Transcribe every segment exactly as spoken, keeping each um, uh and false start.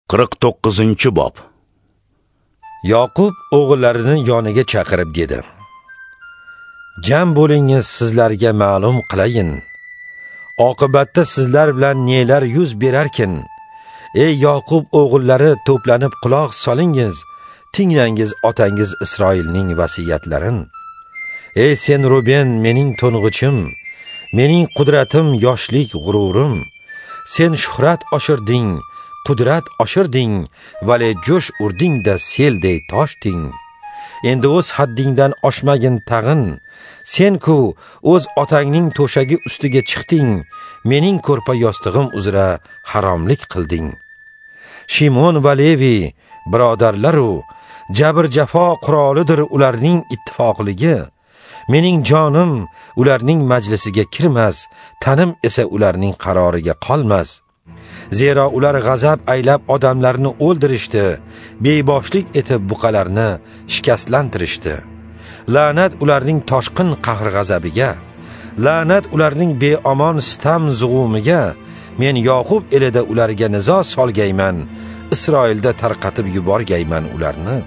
qirq to'qqizinchi bob. Yoqub o'g'illarini yoniga chaqirib dedi: Jam bo'lingiz, sizlarga ma'lum qilayin. Oqibatda sizlar bilan nelar yuz berarkin. Ey Yoqub o'g'illari, to'planib quloq solingiz, tinglangiz otangiz Isroilning vasiyatlarin. Ey sen Ruben, mening to'ng'ichim, mening qudratim, yoshlik g'ururim. Sen shuhrat oshirding, qudrat oshirding, vale jo'sh urding-da selday toshding. Endi o'z haddingdan oshmagin tag'in. Sen-ku o'z otangning to'shagi ustiga chiqding, mening ko'rpa yostig'im uzra haromlik qilding. Shimon va Levi birodarlaru jabr jafo qurolidir ularning ittifoqligi. Mening jonim ularning majlisiga kirmas, tanim esa ularning qaroriga qolmas. Zero ular g'azab aylab odamlarni o'ldirishdi, beboshlik etib buqalarni shikastlantirishdi. La'nat ularning toshqin qahr g'azabiga, la'nat ularning beomon sitam zug'umiga. Men Yoqub elida ularga nizo solgayman, Isroilda tarqatib yuborgayman ularni.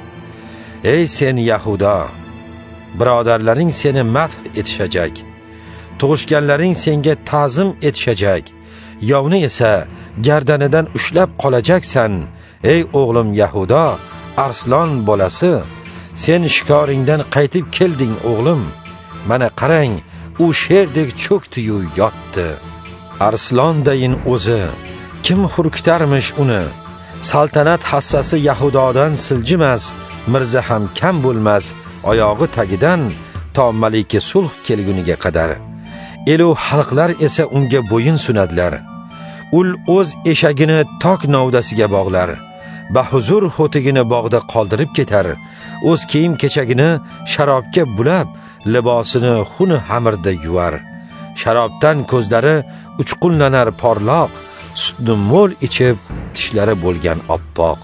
Ey sen Yahuda, birodarlaring seni madh etishajak, tug'ishganlaring senga ta'zim etishajak, yovni esa gardanidan ushlab qolajaksan. Ey o'g'lim Yahuda, arslon bolasi, sen shikoringdan qaytib kelding o'g'lim. Mana qarang, u sherdek cho'kdi-yu yotdi. Arslondayin o'zi, kim hurkitarmish uni? Saltanat hassasi Yahudodan siljimas, mirza ham kam bo'lmas oyog'i tagidan to malika sulh kelguniga qadar. Elu xalqlar esa unga bo'yin sunadilar. Ul o'z eshagini tok novdasiga bog'lar, bahuzur xo'tigini bog'da qoldirib ketar. O'z kiyim kechagini sharobga bulab, libosini xun hamirda yuvar. Sharobdan ko'zlari uchqunlanar porloq, sutni mo'l ichib tishlari bo'lgan oppoq.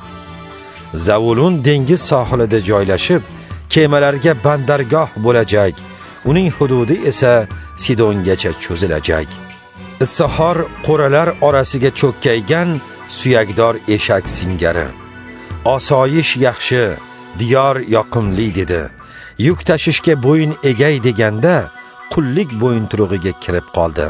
Zavulun dengiz sohilida joylashib, kemalarga bandargoh bo'lajak. Uning hududi esa Sidongacha cho'zilajak. Issohor qo'ralar orasiga cho'kkaygan suyakdor eshak singari. Osoyish yaxshi, diyor yoqimli dedi. Yuk tashishga bo'yin egay deganda qullik bo'yinturug'iga kirib qoldi.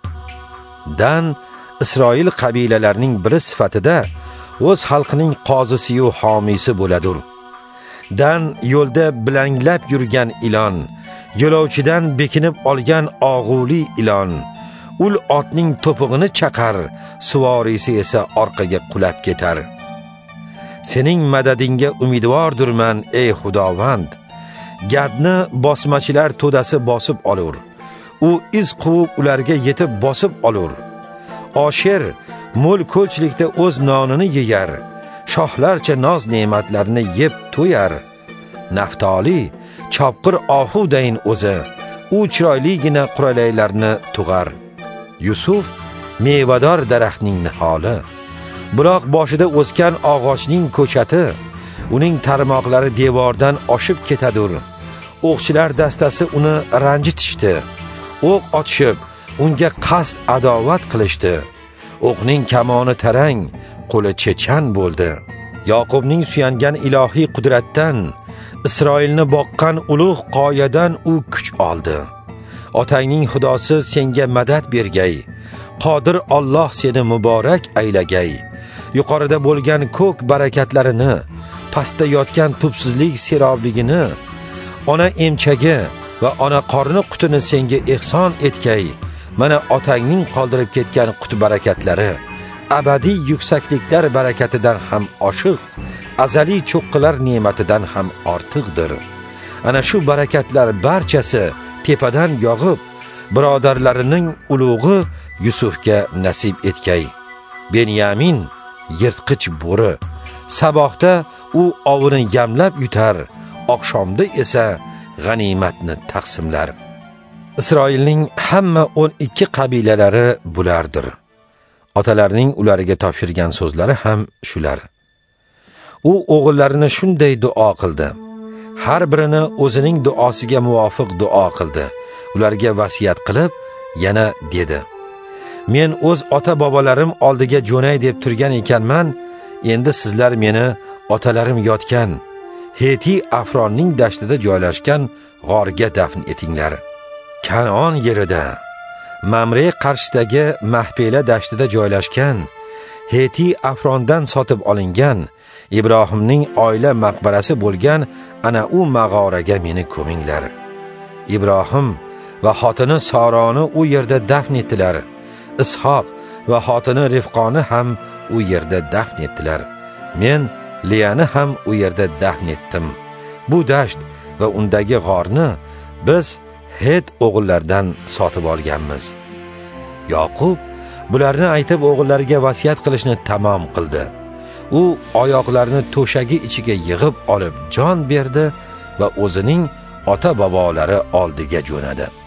Dan Isroil qabilalarining biri sifatida o'z xalqining qozisi-yu homiysi bo'ladir. Dan yo'lda bilanglab yurgan ilon, yo'lovchidan bekinib olgan og'uli ilon. Ul otning to'pig'ini chaqar, suvorisi esa orqaga qulab ketar. Sening madadingga umidvordurman ey Xudovand. Gadni bosmachilar to'dasi bosib olur. U iz quvib ularga yetib bosib olur. Osher mo'l ko'lchilikda o'z nonini yeyar, shohlarcha noz ne'matlarni yeb to'yar. Naftoli chopqir ohudayin o'zi, u chiroyligina quralaylarni tug'ar. Yusuf mevador daraxtning niholi, buloq boshida o'sgan og'ochning ko'chati. Uning tarmoqlari devordan oshib ketadur. O'qchilar dastasi uni ranjitishdi. O'q otishib, unga qasd adovat qilishdi. O'qning kamoni tarang, qo'li chechan bo'ldi. Yoqubning suyangan ilohiy qudratdan, Isroilni boqqan ulug' qoyadan u kuch oldi. Otangning xudosi senga madad bergay. Qodir Alloh seni muborak aylagay. Yuqorida bo'lgan ko'k barakatlarini, pastda yotgan tubsizlik serobligini, ona emchagi va ona qorni qutini senga ihson etgay. Mana otangning qoldirib ketgan qut barakatlari abadiy yuksakliklar barakatidan ham oshiq, azaliy cho'qqilar ne'matidan ham ortiqdir. Ana shu barakatlar barchasi tepadan yog'ib, birodarlarining ulug'i Yusufga nasib etgay. Benyamin yirtqich bo'ri, saboqda u ovini yamlab yutar, oqshomda esa g'animatni taqsimlar. Isroilning hamma o'n ikki qabilalari bulardir. Otalarning ularga topshirgan so'zlari ham shular. U o'g'illarini shunday duo qildi. Har birini o'zining duosiga muvofiq duo qildi. Ularga vasiyat qilib yana dedi: Men o'z ota bobolarim oldiga jo'nay deb turgan ekanman. endi sizlar meni otalarim yotgan Heti Afronning dashtida joylashgan g'orga dafn etinglar. Kanon yerida Mamre qarshisidagi Mahpela dashtida joylashgan Heti Afrondan sotib olingan Ibrohimning oila maqbarasi bo'lgan ana u mag'oraga meni ko'minglar. Ibrohim va xotini Soroni u yerda dafn etdilar. Ishoq va xotini Rifqoni ham u yerda dafn etdilar. Men Liyani ham u yerda dafn etdim. Bu dasht va undagi g'orni biz Het o'g'illaridan sotib olganmiz. Yoqub bularni aytib o'g'illariga vasiyat qilishni tamom qildi. U oyoqlarini to'shagi ichiga yig'ib olib jon berdi va o'zining ota-bobolari oldiga jo'nadi.